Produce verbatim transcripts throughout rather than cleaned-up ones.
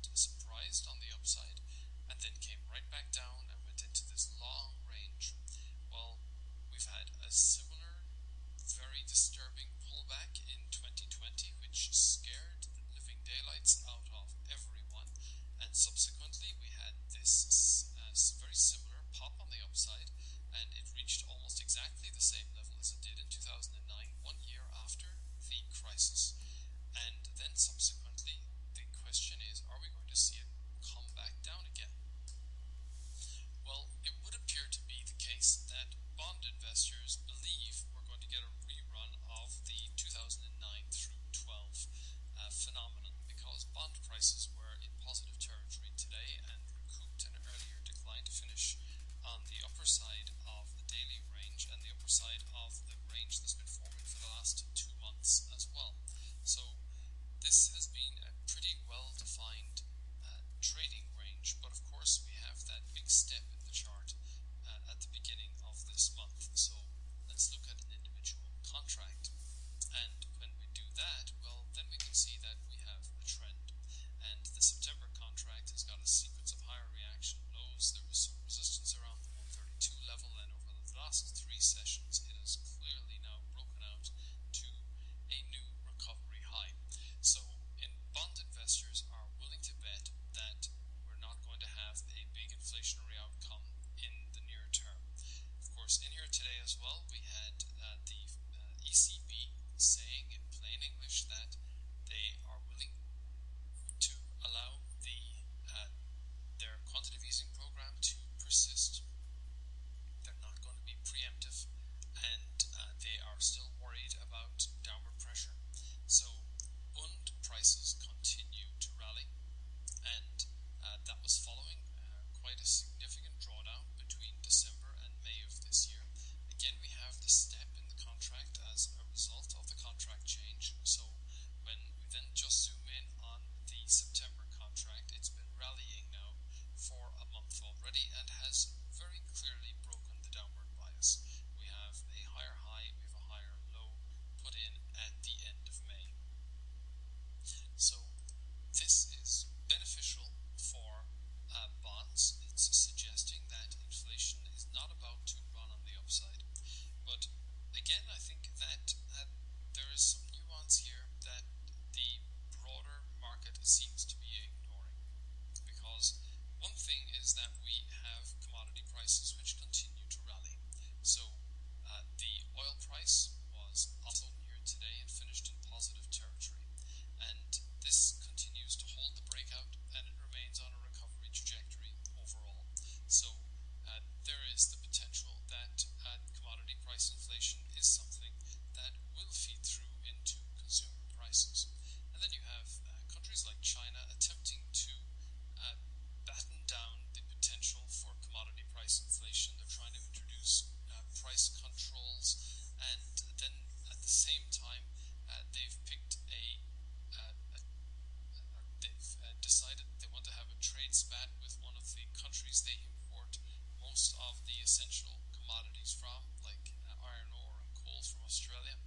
bond surprised on the upside and then came right back down and went into this long range. Well, we've had a similar, very disturbing pullback in twenty twenty, which scared the living daylights out of everyone, and subsequently we had this uh, very similar pop on the upside, and it reached almost exactly the same level as it did in two thousand nine, one year after the crisis. And then subsequently, the question is, are we going to see it come back down again? Well, it would appear to be the case that bond investors believe we're going to get a rerun of the two thousand nine through twelve uh, phenomenon, because bond prices were in positive territory today and recouped an earlier decline to finish on the upper side of the daily range and the upper side of the range that's been forming for the last two months as well. So this has been a pretty well-defined uh, trading range, but of course we have that big step in the chart uh, at the beginning of this month. So let's look at an individual contract, and when we do that, well, then we can see that we have a trend. And the September contract has got a sequence of higher reaction lows. There was some resistance around the one thirty-two level, and over the last three sessions it has clearly now broken out to a new recovery high. So in bond investors are willing to bet that we're not going to have a big inflationary outcome in the near term. Of course, in here today as well, we had uh, the uh, E C B saying in plain English that they are willing to allow the uh, their quantitative easing program to persist. They're not going to be preemptive, and uh, they are still worried about downward pressure. So bond prices continue to rally, and uh, that was following uh, quite a significant drawdown between December and May of this year. Again, we have the step in the contract as a result of the contract change. So when we then just zoom in on the September contract, it's been rallying now for a month already and has very clearly broken the downward bias. We have a higher high, we have a higher low put in at the end of May. So this is beneficial for uh, bonds. It's suggesting that inflation is not about to run on the upside. But again, I think that uh, there is some nuance here that the broader market seems to be ignoring. Because one thing is that we have commodity prices which continue to rally. So uh, the oil price was also near today and finished in positive territory. And this continues to hold the breakout, and it remains on a recovery trajectory overall. So uh, there is the potential that uh, commodity price inflation is something that will feed through into consumer prices. And then you have uh, countries like China attempting to uh, batten down the potential for commodity price inflation. They're trying to introduce uh, price controls, and then at the same time uh, they've picked a Uh, uh, they've uh, decided they want to have a trade spat with one of the countries they import most of the essential commodities from, like uh, iron ore and coal from Australia.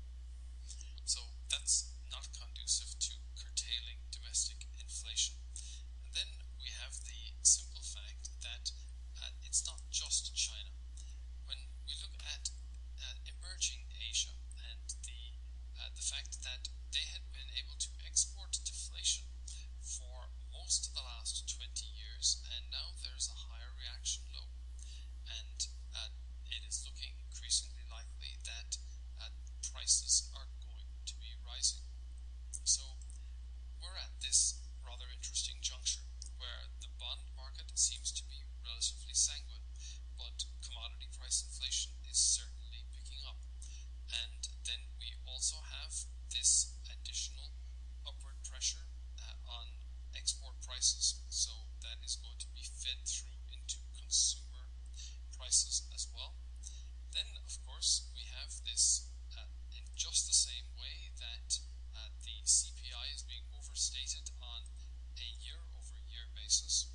So that's not conducive to curtailing domestic inflation. And then we have the simple fact that uh, it's not just China. When we look at uh, emerging Asia and the uh, the fact that they had been able to export deflation for most of the last twenty years, and now there's a higher reaction low, and uh, it is looking increasingly likely that uh, prices are going to be rising. So we're at this rather interesting juncture where the bond market seems to be relatively sanguine, but commodity price inflation is certainly picking up. And then we also have this additional upward pressure uh, on export prices, so that is going to be fed through into consumer prices as well. Then, of course, we have this uh, in just the same way that uh, the C P I is being overstated on a year-over-year basis.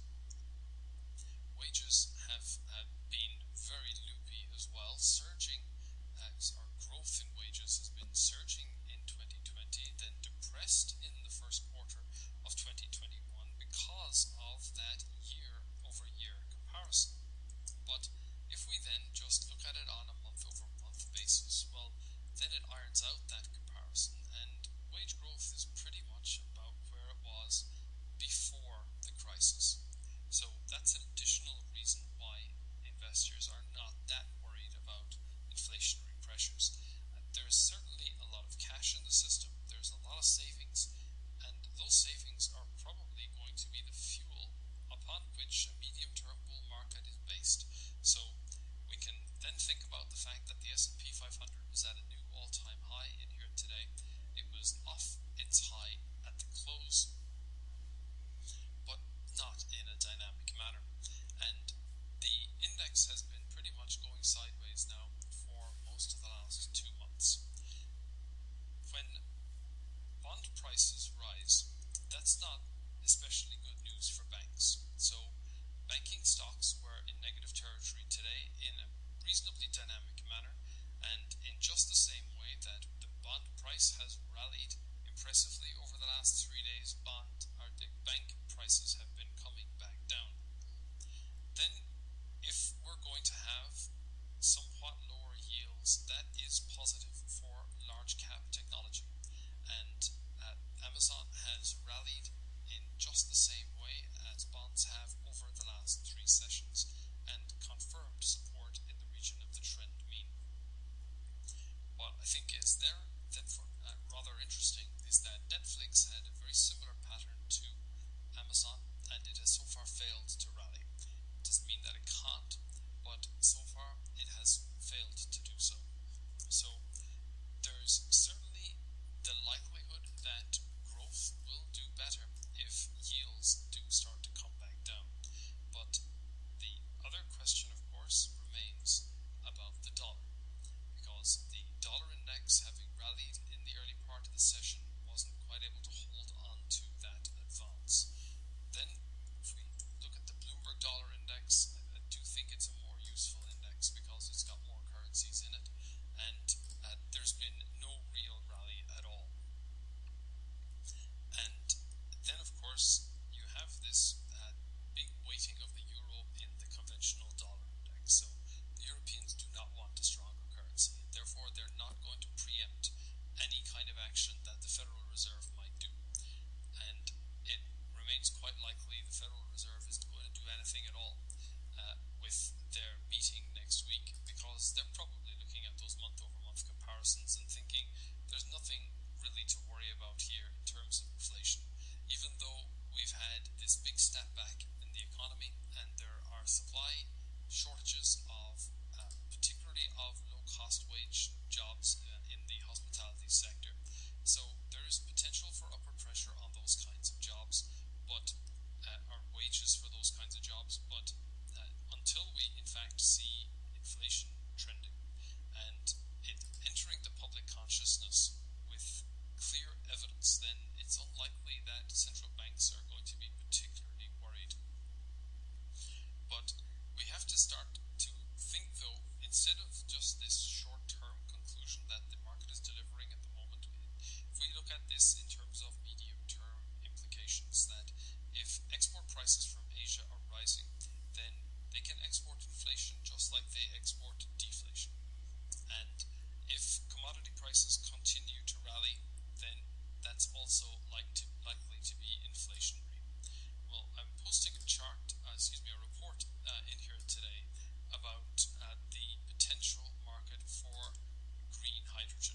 Wages have uh, been very loopy as well, surging. Uh, our growth in wages has been surging in twenty twenty, then depressed in the first quarter of twenty twenty-one because prices. So that's an additional reason why investors are not that worried about inflationary pressures. Uh, there is certainly a lot of cash in the system, there's a lot of savings, and those savings are probably going to be the fuel upon which a medium-term bull market is based. So we can then think about the fact that the S and P five hundred was at a new all-time high in here today. It was off its high at the close, but not in a dynamic manner. And the index has been pretty much going sideways now for most of the last two months. When bond prices rise, that's not especially good news for banks. So banking stocks were in negative territory today in a reasonably dynamic manner, and in just the same way that the bond price has rallied impressively over the last three days, bond or the bank prices have been coming back down. Then, if we're going to have somewhat lower yields, that is positive for large cap technology. And uh, Amazon has rallied in just the same way as bonds have over the last three sessions and confirmed support in the region of the trend mean. What I think is there then for uh, rather interesting is that Netflix had a very similar pattern to Amazon, and it has so far failed to rally. It doesn't mean that it can't, but so far it has failed to do so. So there's certainly the likelihood that growth will do better if yields do start to come back down. But the other question, of course, remains about the dollar, because the dollar index, having rallied in the early part of the session, wasn't quite able to hold on to that advance. Then, if we look at the Bloomberg Dollar Index, I, I do think it's a more useful index because it's got more currencies in it, and uh, there's been no real rally at all. And then, of course, you have this uh, big weighting of the euro in the conventional dollar index. So the Europeans do not want a stronger currency, and therefore they're not going to preempt any kind of action that the Federal Reserve might do. And it remains quite likely the Federal Reserve isn't going to do anything at all uh, with their meeting next week, because they're probably looking at those month-over-month comparisons and thinking there's nothing really to worry about here in terms of inflation, even though we've had this big step back in the economy and there are supply shortages of uh, particularly of low-cost wage jobs uh, in the hospitality sector. So there is potential for upward pressure on those kinds of jobs, but uh, or wages for those kinds of jobs. But uh, until we in fact see inflation trending and it entering the public consciousness with clear evidence, then it's unlikely that central banks are going to be particularly worried. But we have to start to think, though, instead of just this short-term conclusion that the market is delivering at the moment, if we look at this in terms of medium-term implications, that if export prices from Asia are rising, then they can export inflation just like they export deflation. And if commodity prices continue to rally, then that's also like to, likely to be inflationary. Well, I'm posting a chart, uh, excuse me, a report uh, in here today about uh, the potential market for green hydrogen.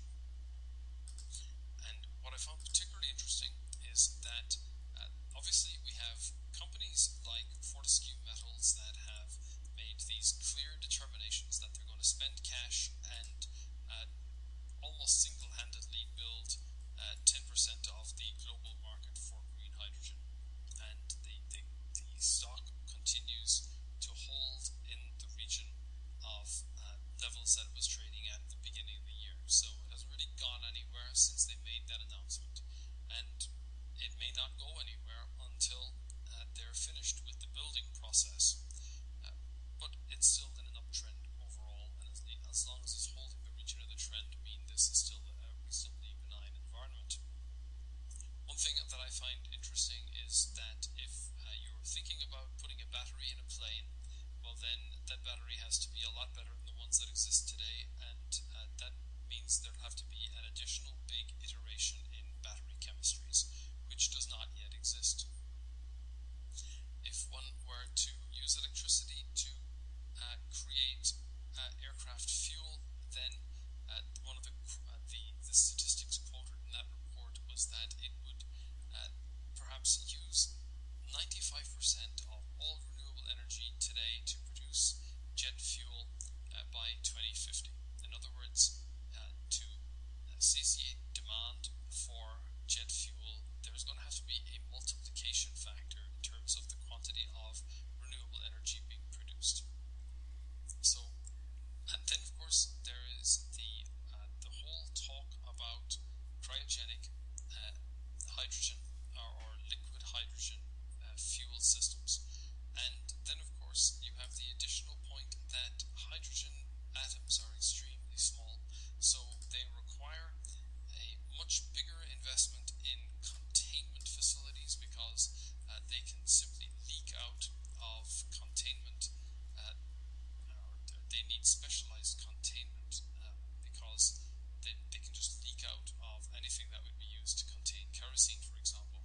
And what I found particularly interesting is that uh, obviously we have companies like Fortescue Metals that have made these clear determinations that they're going to spend cash and uh, almost single-handedly build uh, ten percent of the global market for green hydrogen. And the, the, the stock continues to hold in the region of uh, levels that it was trading at at the beginning of the year. So it hasn't really gone anywhere since they made that announcement. And it may not go anywhere until uh, they're finished with the building process. Uh, but it's still in an uptrend overall, and as, as long as it's holding the region of the trend, mean this is still a reasonably benign environment. One thing that I find interesting is that if uh, you're thinking about putting a battery in a plane, well then that battery has to be a lot better than the ones that exist today, and uh, that means there'll have to be an additional big iteration in battery chemistries, which does not yet exist. specialized containment uh, because they, they can just leak out of anything that would be used to contain kerosene, for example.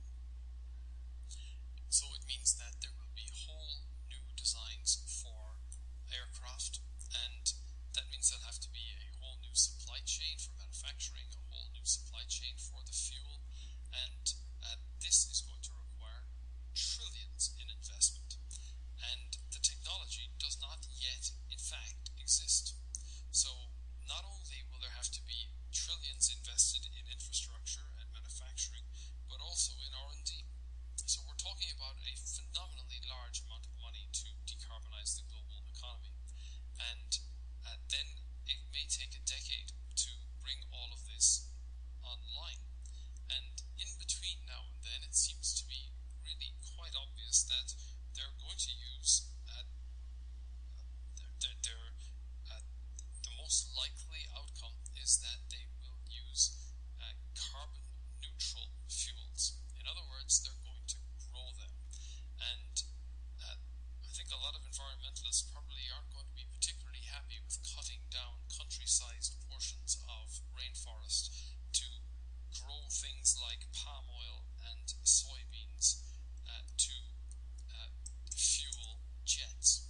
So it means that there will be whole new designs for aircraft, and that means there'll have to be a whole new supply chain for manufacturing, a whole new supply chain for the fuel, and uh, this is going to require trillions in investment. And the technology does not yet, in fact, exist. So not only will there have to be trillions invested in infrastructure and manufacturing, but also in R and D. So we're talking about a phenomenally large amount of money to decarbonize the global economy. And uh, then it may take a decade to bring all of this online. And in between now and then, it seems to be really quite obvious that they're going to use uh, their, their, uh, the most likely outcome is that they will use uh, carbon neutral fuels. In other words, they're going to grow them. And uh, I think a lot of environmentalists probably aren't going to be particularly happy with cutting down country-sized portions of rainforest to grow things like palm oil and soybeans uh, to uh, fuel jets.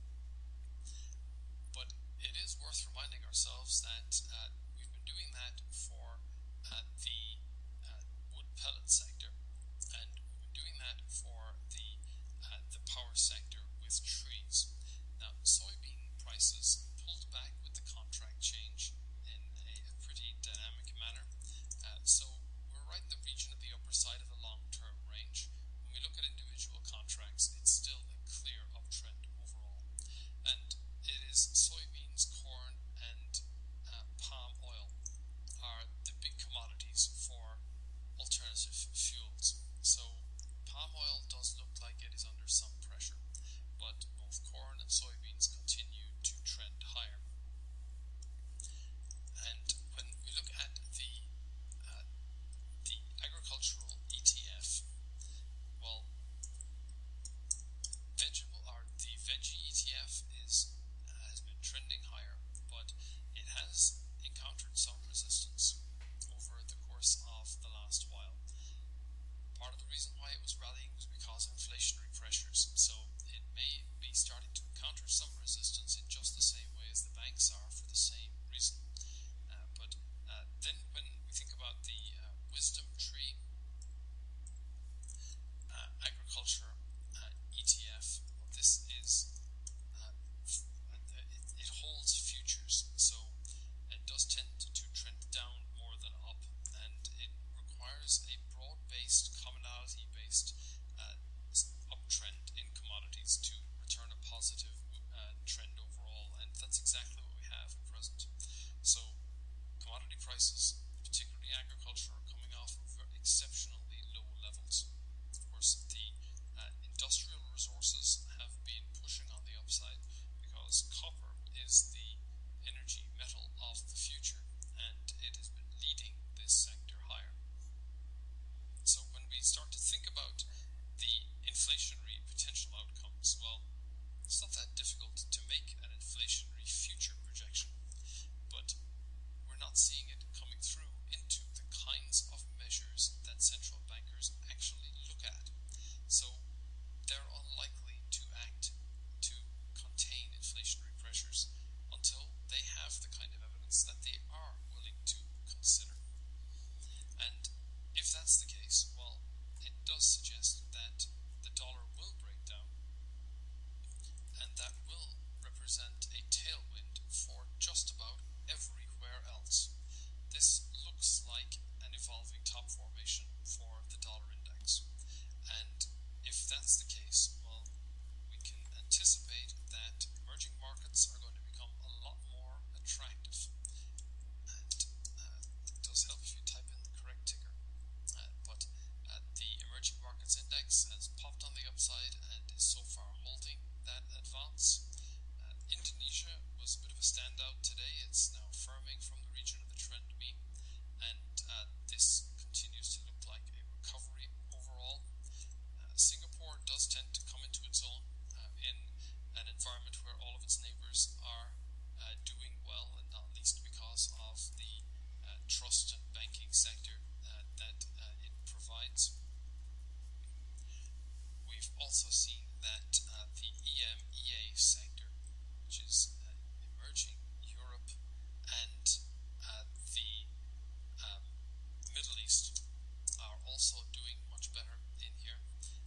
But it is worth reminding ourselves that uh, we've been doing that for uh, the uh, wood pellet sector, and we've been doing that for the uh, the power sector with trees. Now, soybean prices pulled back with the contract change in a, a pretty dynamic manner. Uh, so we're right in the region of the upper side of the long-term range. When we look at individual contracts, it's still a clear uptrend overall. And it is soybeans, corn, and uh, palm oil are the big commodities for alternative fuels. So palm oil does look like it is under some pressure, but both corn and soybeans continue to trend higher. And when we look at the uh, the agricultural E T F, well, vegetable or the veggie E T F is uh, has been trending higher, but it has encountered some resistance over the course of the last while. Part of the reason why it was rallying was because of inflationary pressures, so it may be starting to encounter some resistance in just the same way as the banks are for the same reason. Uh, but uh, then when we think about the uh, wisdom tree uh, agriculture uh, E T F, well, this is uh, f- uh, it, it holds futures, so it does tend to trend down more than up, and it requires a broad-based, commonality-based uh, uptrend in commodities to return a positive uh, trend overall, and that's exactly what we have at present. So commodity prices, particularly agriculture, are coming off of exceptionally low levels. Of course, the uh, industrial resources have been pushing on the upside because copper is the energy metal of the future, and it has been leading this sector higher. So when we start to think about the inflationary potential outcomes, well, it's not that difficult to make an inflationary future projection, but we're not seeing it coming through into the kinds of measures that central bankers actually look at. So they're unlikely to act to contain inflationary pressures until they have the kind of evidence that they are willing to consider. And if that's the case, well, it does suggest that the dollar will break down, and that will represent a tailwind for just about everywhere else. This looks like an evolving top formation for the dollar index. And if that's the case, well, we can anticipate that emerging markets are going to become a lot more attractive. And uh, it does help if you type in the correct ticker. Uh, but uh, the emerging markets index has popped on the upside and is so far holding that advance. Uh, Indonesia was a bit of a standout today. It's now firming from the region of the trend mean, and uh, this continues to look like a recovery overall. Uh, Singapore does tend to come into its own uh, in an environment where all of its neighbors are uh, doing well, and not least because of the uh, trust and banking sector uh, that uh, it provides. We've also seen that uh, the E M E A sector, which is uh, emerging Europe and uh, the um, Middle East, are also doing much better in here.